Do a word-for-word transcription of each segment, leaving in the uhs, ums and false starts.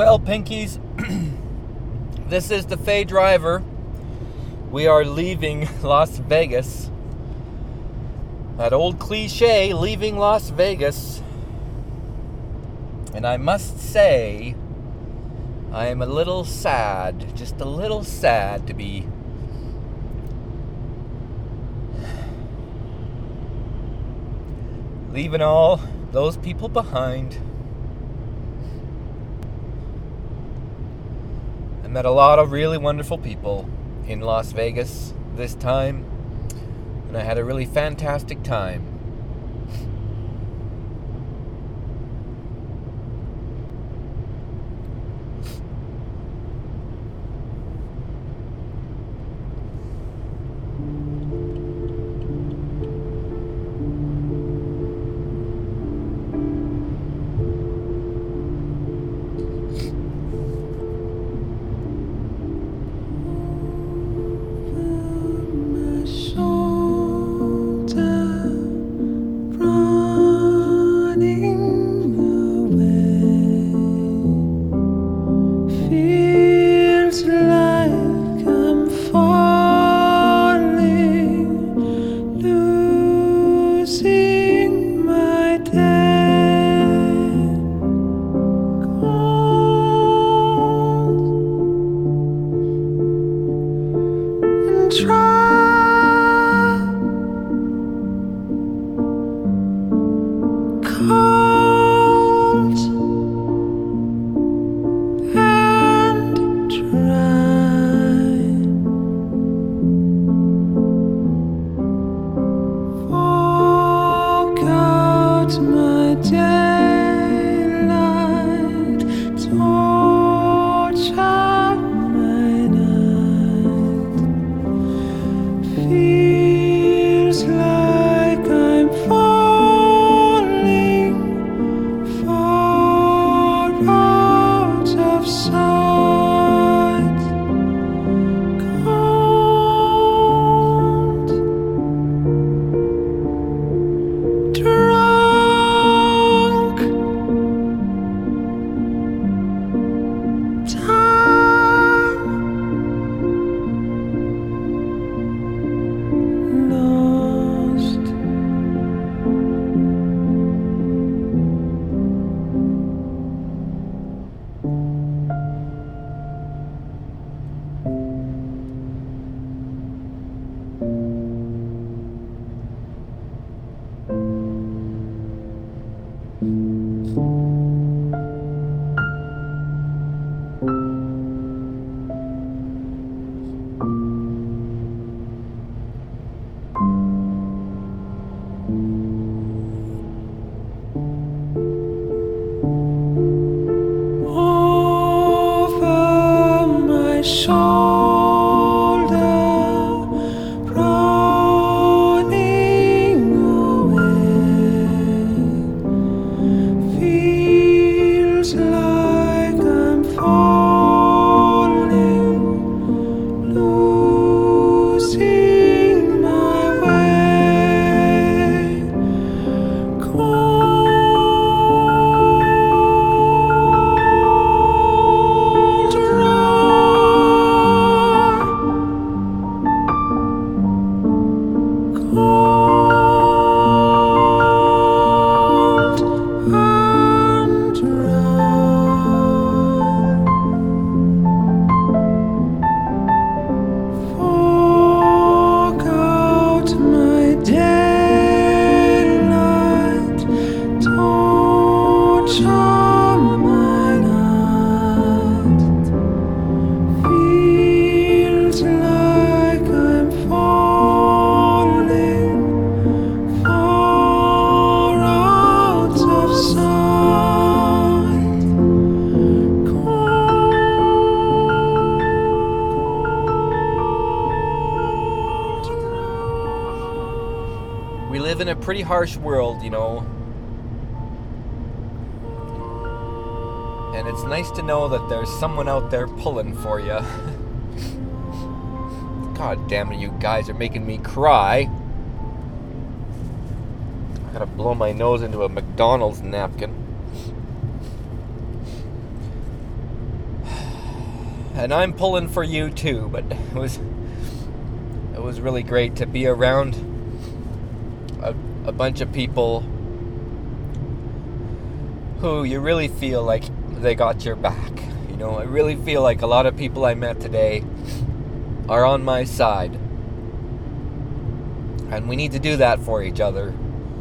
Well, Pinkies, this is the Faye Driver. We are leaving Las Vegas. That old cliche, leaving Las Vegas. And I must say, I am a little sad, just a little sad to be leaving all those people behind. I met a lot of really wonderful people in Las Vegas this time, and I had a really fantastic time. In a pretty harsh world, you know, and it's nice to know that there's someone out there pulling for you. God damn it, you guys are making me cry. I gotta blow my nose into a McDonald's napkin. and I'm pulling for you too, but it was it was really great to be around a, a bunch of people who you really feel like they got your back. You know, I really feel like a lot of people I met today are on my side. And we need to do that for each other.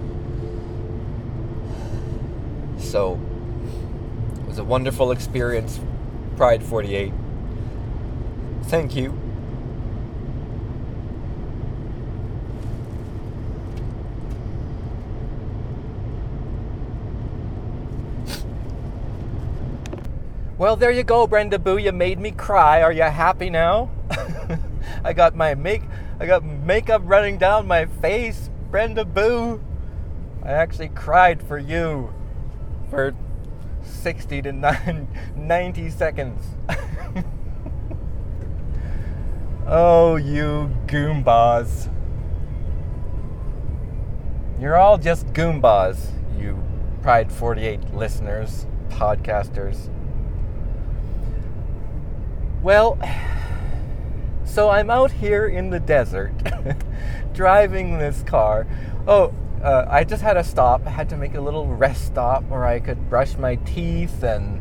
So, it was a wonderful experience, Pride forty-eight. Thank you. Well, there you go, Brenda Boo. You made me cry. Are you happy now? I got my make, I got makeup running down my face, Brenda Boo. I actually cried for you for sixty to ninety seconds. Oh, you Goombas. You're all just Goombas, you Pride forty-eight listeners, podcasters. Well, so I'm out here in the desert, driving this car. Oh, uh, I just had a stop. I had to make a little rest stop where I could brush my teeth and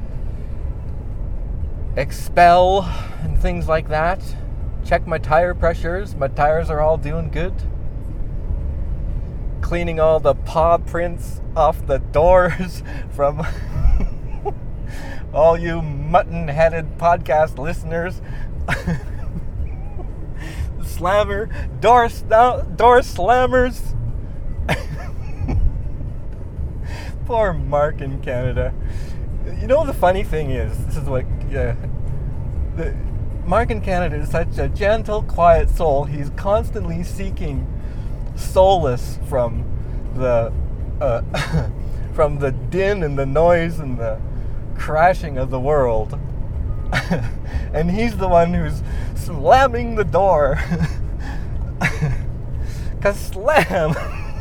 expel and things like that. Check my tire pressures. My tires are all doing good. Cleaning all the paw prints off the doors from all you mutton-headed podcast listeners. Slammer, door, door slammers. Poor Mark in Canada. You know, the funny thing is, this is what, yeah, the, Mark in Canada is such a gentle, quiet soul. He's constantly seeking solace from the, uh, from the din and the noise and the crashing of the world. And he's the one who's slamming the door. Cause slam.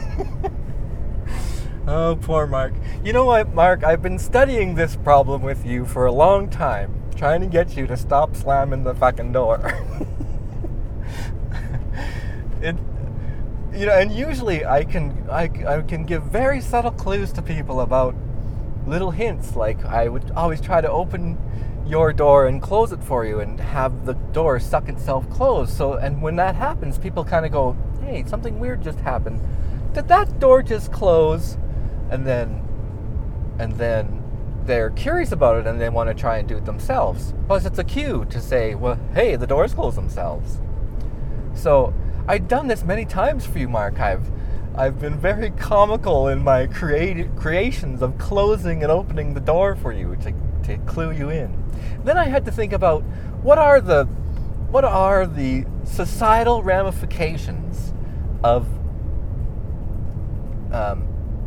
Oh, poor Mark. You know what, Mark? I've been studying this problem with you for a long time, trying to get you to stop slamming the fucking door. It, you know, and usually I can I, I can give very subtle clues to people about little hints, like I would always try to open your door and close it for you and have the door suck itself closed. So, and when that happens, people kind of go, hey, something weird just happened. Did that door just close? And then, and then they're curious about it and they want to try and do it themselves. Plus, it's a cue to say, well, hey, the doors close themselves. So, I've done this many times for you, Mark. I've I've been very comical in my creati- creations of closing and opening the door for you to, to clue you in. Then I had to think about what are the what are the societal ramifications of um,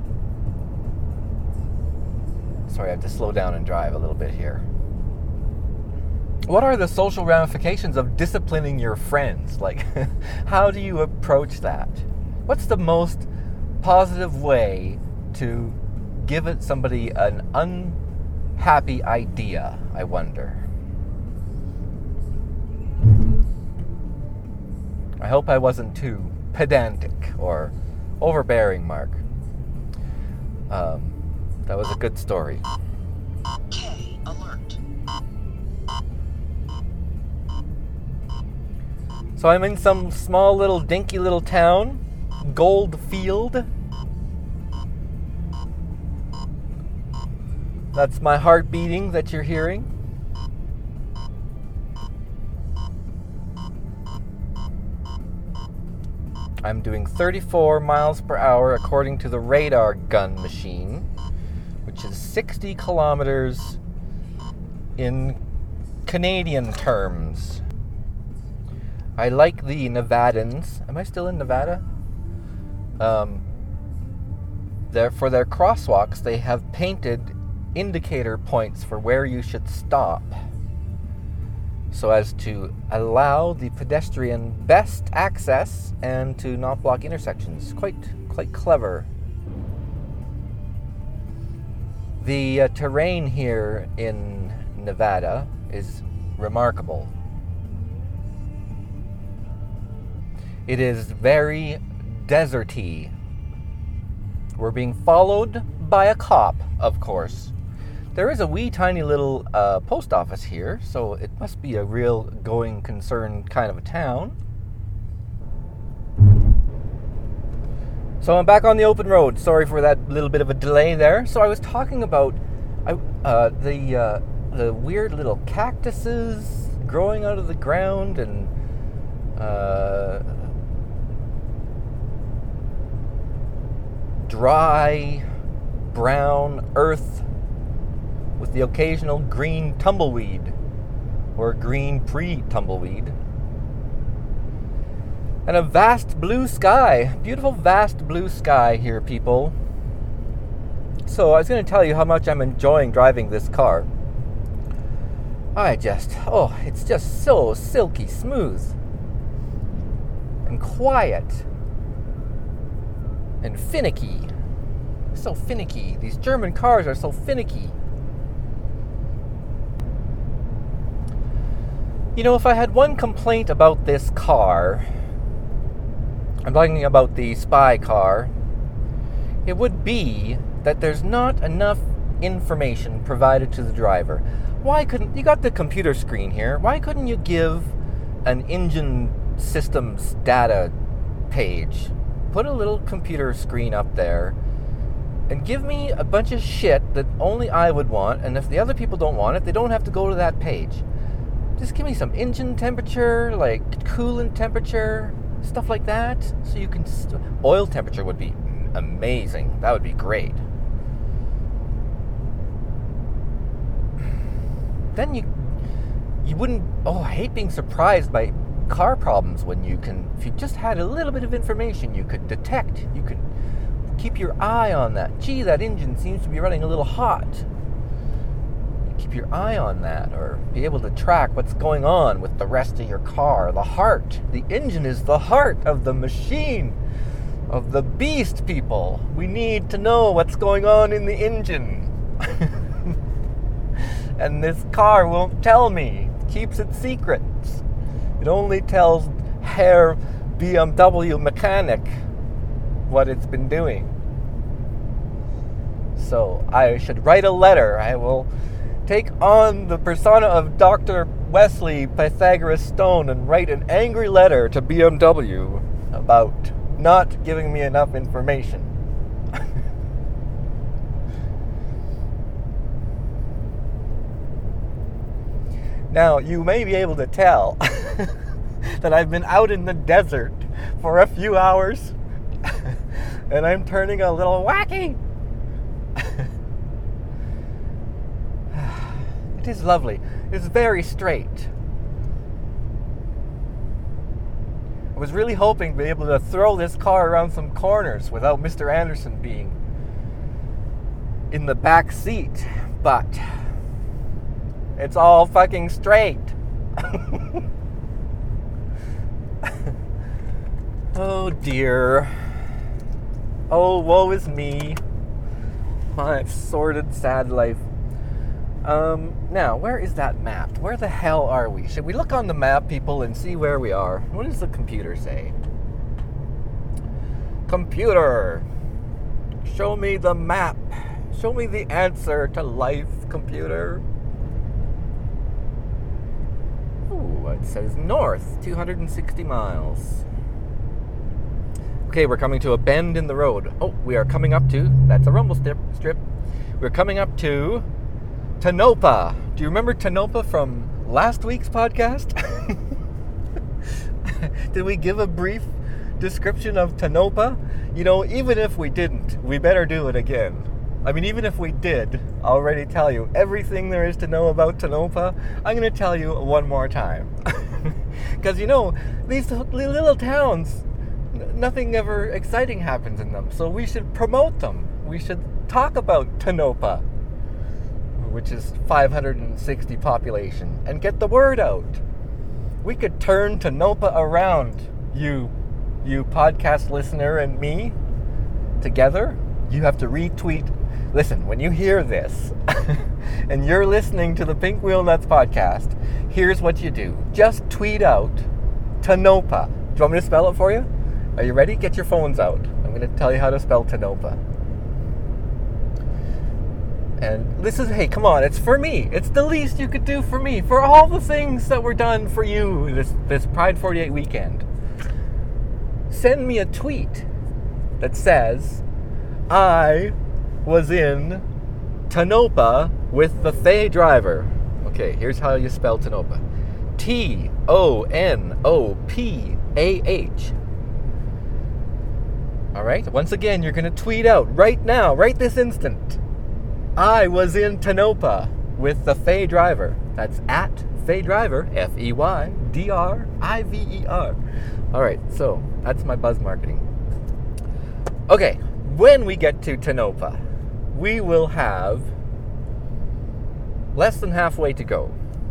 sorry, I have to slow down and drive a little bit here. What are the social ramifications of disciplining your friends? Like, how do you approach that? What's the most positive way to give it somebody an unhappy idea, I wonder? I hope I wasn't too pedantic or overbearing, Mark. Um, that was a good story. K alert. So I'm in some small little dinky little town, Goldfield. That's my heart beating that you're hearing. I'm doing thirty-four miles per hour according to the radar gun machine, which is sixty kilometers in Canadian terms. I like the Nevadans. Am I still in Nevada? Um, there, for their crosswalks, they have painted indicator points for where you should stop, so as to allow the pedestrian best access and to not block intersections. Quite, quite clever. The uh, terrain here in Nevada is remarkable. It is very deserty. We're being followed by a cop, of course. There is a wee tiny little uh, post office here, so it must be a real going concern kind of a town. So I'm back on the open road. Sorry for that little bit of a delay there. So I was talking about I, uh, the uh, the weird little cactuses growing out of the ground and uh, dry brown earth with the occasional green tumbleweed or green pre-tumbleweed. And a vast blue sky. Beautiful vast blue sky here, people. So I was going to tell you how much I'm enjoying driving this car. I just, oh, it's just so silky smooth. And quiet. And finicky. So finicky. These German cars are so finicky. You know, if I had one complaint about this car, I'm talking about the spy car, it would be that there's not enough information provided to the driver. Why couldn't, you got the computer screen here, why couldn't you give an engine systems data page? Put a little computer screen up there and give me a bunch of shit that only I would want, and if the other people don't want it, they don't have to go to that page. Just give me some engine temperature, like coolant temperature, stuff like that, so you can... St- oil temperature would be amazing. That would be great. Then you you wouldn't... Oh, I hate being surprised by car problems when you can... If you just had a little bit of information you could detect, you could keep your eye on that. Gee, that engine seems to be running a little hot. Keep your eye on that, or be able to track what's going on with the rest of your car. The heart. The engine is the heart of the machine, of the beast, people. We need to know what's going on in the engine. And this car won't tell me. It keeps its secrets. It only tells Herr B M W mechanic what it's been doing. So I should write a letter. I will take on the persona of Doctor Wesley Pythagoras Stone and write an angry letter to B M W about not giving me enough information. Now, you may be able to tell that I've been out in the desert for a few hours and I'm turning a little wacky. It is lovely. It's very straight. I was really hoping to be able to throw this car around some corners without Mister Anderson being in the back seat, but it's all fucking straight. Oh dear. Oh, woe is me. My sordid, sad life. Um, now, where is that map? Where the hell are we? Should we look on the map, people, and see where we are? What does the computer say? Computer! Show me the map. Show me the answer to life, computer. Ooh, it says north, two hundred sixty miles. Okay, we're coming to a bend in the road. Oh, we are coming up to, that's a rumble strip. strip. We're coming up to Tonopah. Do you remember Tonopah from last week's podcast? Did we give a brief description of Tonopah? You know, even if we didn't, we better do it again. I mean, even if we did I'll already tell you everything there is to know about Tonopah, I'm going to tell you one more time. Because, you know, these little towns, nothing ever exciting happens in them. So we should promote them. We should talk about Tonopah, which is five hundred sixty population, and get the word out. We could turn Tonopah around, you you podcast listener and me, together. You have to retweet Listen, when you hear this and you're listening to the Pink Wheel Nuts podcast, here's what you do. Just tweet out Tonopah. Do you want me to spell it for you? Are you ready? Get your phones out. I'm going to tell you how to spell Tonopah. And this is, hey, come on, it's for me. It's the least you could do for me, for all the things that were done for you this, this Pride forty-eight weekend. Send me a tweet that says, I was in Tonopah with the Fay driver. Okay, here's how you spell Tonopah. T O N O P A H. All right, once again, you're going to tweet out right now, right this instant, I was in Tonopah with the Fay driver. That's at Fay driver, F E Y D R I V E R. All right, so that's my buzz marketing. Okay, when we get to Tonopah, we will have less than halfway to go.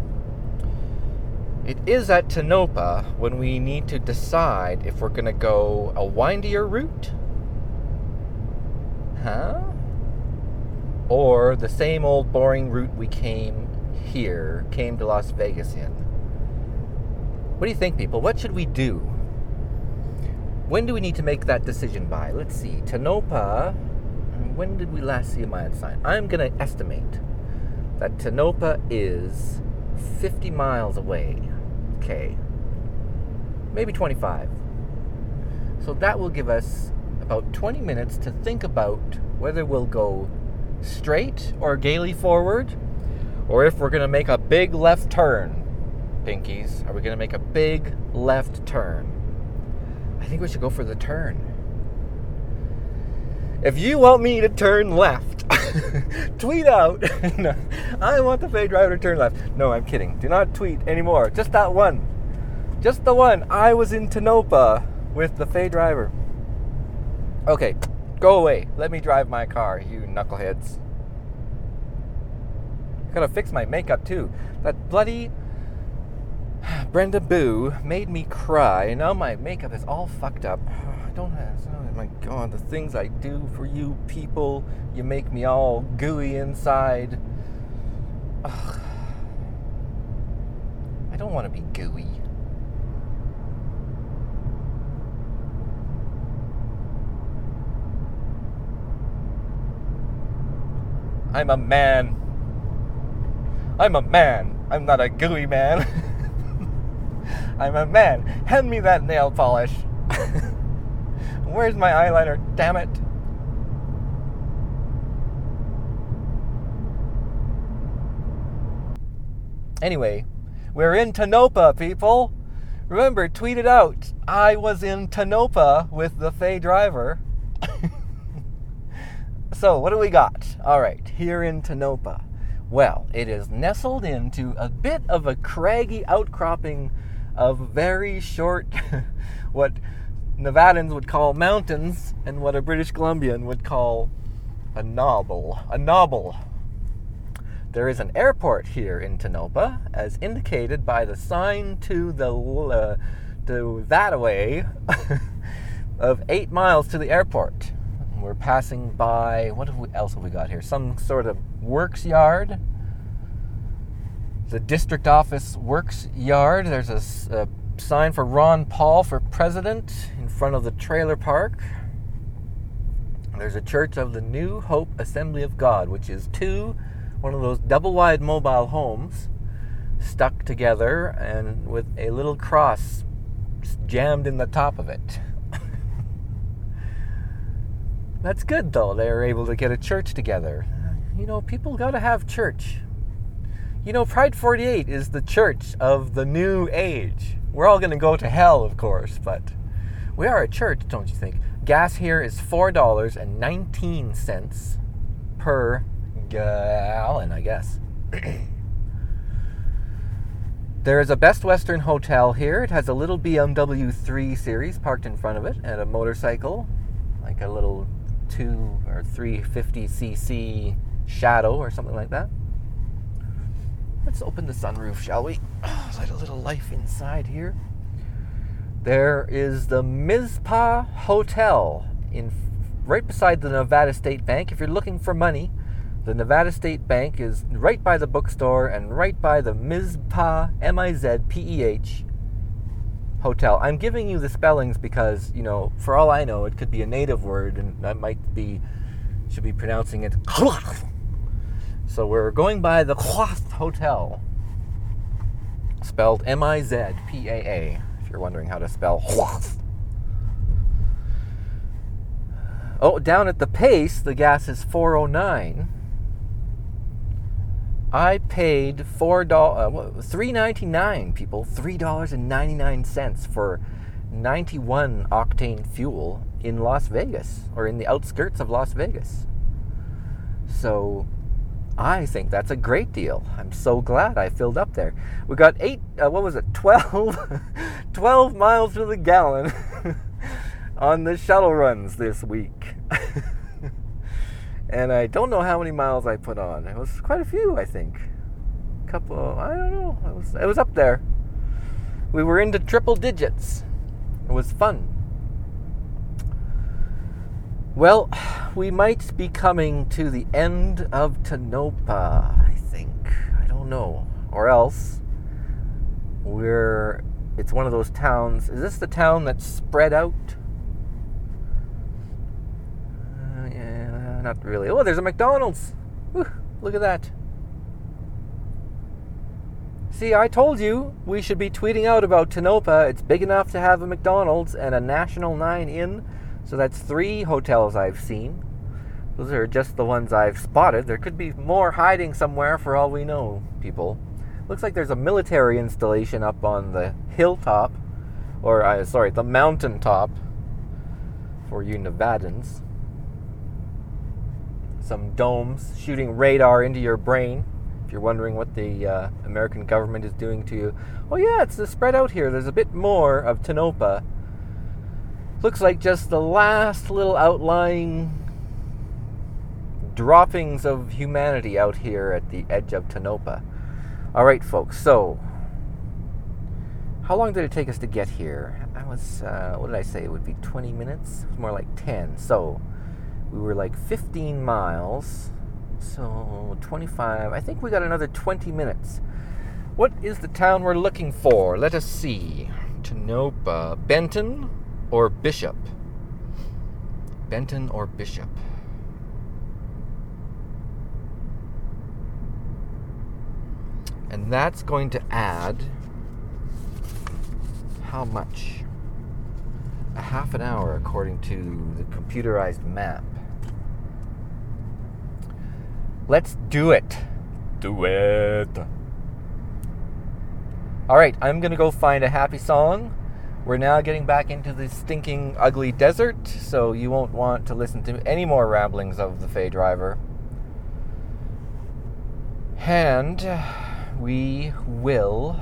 It is at Tonopah when we need to decide if we're going to go a windier route, huh? Or the same old boring route we came here, came to Las Vegas in. What do you think, people? What should we do? When do we need to make that decision by? Let's see. Tonopah, when did we last see a Mayan sign? I'm going to estimate that Tonopah is fifty miles away. Okay. Maybe twenty-five. So that will give us about twenty minutes to think about whether we'll go straight or gaily forward, or if we're going to make a big left turn. Pinkies, are we going to make a big left turn? I think we should go for the turn. If you want me to turn left, tweet out, no, I want the Fay driver to turn left. No, I'm kidding. Do not tweet anymore. Just that one. Just the one. I was in Tonopah with the Fay driver. Okay, go away. Let me drive my car, you knuckleheads. Gotta fix my makeup, too. That bloody Brenda Boo made me cry. Now my makeup is all fucked up. I don't have... Oh my God, the things I do for you people. You make me all gooey inside. Ugh. I don't want to be gooey. I'm a man. I'm a man. I'm not a gooey man. I'm a man. Hand me that nail polish. Where's my eyeliner? Damn it. Anyway, we're in Tonopah, people. Remember, tweet it out. I was in Tonopah with the Fay driver. So, what do we got? All right, here in Tonopah. Well, it is nestled into a bit of a craggy outcropping of very short, what Nevadans would call mountains, and what a British Columbian would call a knobble. A knobble. There is an airport here in Tonopah, as indicated by the sign to the uh, to that way of eight miles to the airport. We're passing by, what have we, else have we got here? Some sort of works yard. The district office works yard. There's a, a sign for Ron Paul for president in front of the trailer park. There's a Church of the New Hope Assembly of God, which is two, one of those double-wide mobile homes stuck together and with a little cross jammed in the top of it. That's good, though. They were able to get a church together. You know, people got to have church. You know, Pride forty-eight is the church of the new age. We're all going to go to hell, of course, but we are a church, don't you think? Gas here is four dollars and nineteen cents per gallon, I guess. There is a Best Western Hotel here. It has a little B M W three Series parked in front of it, and a motorcycle, like a little two or three fifty c c Shadow or something like that. Let's open the sunroof, shall we? Oh, let a little life inside here. There is the Mizpah Hotel in right beside the Nevada State Bank. If you're looking for money, the Nevada State Bank is right by the bookstore and right by the Mizpah, M I Z P E H hotel. I'm giving you the spellings because, you know, for all I know, it could be a native word and I might be, should be pronouncing it. So we're going by the Quath Hotel, spelled M I Z P A A, if you're wondering how to spell Quath. Oh, down at the Pace, the gas is four oh nine. I paid four dollars, uh, three ninety-nine, people, three dollars and ninety-nine cents for ninety-one octane fuel in Las Vegas, or in the outskirts of Las Vegas. So I think that's a great deal. I'm so glad I filled up there. We got eight, uh, what was it, twelve, twelve miles to the gallon on the shuttle runs this week. And I don't know how many miles I put on. It was quite a few, I think. A couple, I don't know. It was, it was up there. We were into triple digits. It was fun. Well, we might be coming to the end of Tonopah, I think. I don't know. Or else, we're, it's one of those towns. Is this the town that's spread out? Uh, yeah, not really. Oh, there's a McDonald's. Whew, look at that. See, I told you we should be tweeting out about Tonopah. It's big enough to have a McDonald's and a National Nine Inn. So that's three hotels I've seen. Those are just the ones I've spotted. There could be more hiding somewhere for all we know, people. Looks like there's a military installation up on the hilltop, or uh, sorry, the mountaintop for you Nevadans. Some domes shooting radar into your brain. If you're wondering what the uh, American government is doing to you. Oh yeah, it's spread out here. There's a bit more of Tonopah. Looks like just the last little outlying droppings of humanity out here at the edge of Tonopah. All right, folks, so how long did it take us to get here? I was, uh, what did I say? It would be twenty minutes? It was more like ten. So we were like fifteen miles. So twenty-five. I think we got another twenty minutes. What is the town we're looking for? Let us see. Tonopah. Benton or Bishop? Benton or Bishop? And that's going to add how much? A half an hour according to the computerized map. Let's do it. Do it. All right, I'm going to go find a happy song. We're now getting back into the stinking, ugly desert, so you won't want to listen to any more ramblings of the Faye Driver. And we will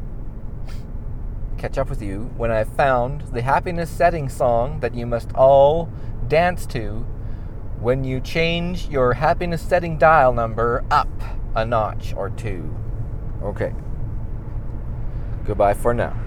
catch up with you when I've found the happiness setting song that you must all dance to when you change your happiness setting dial number up a notch or two. Okay. Goodbye for now.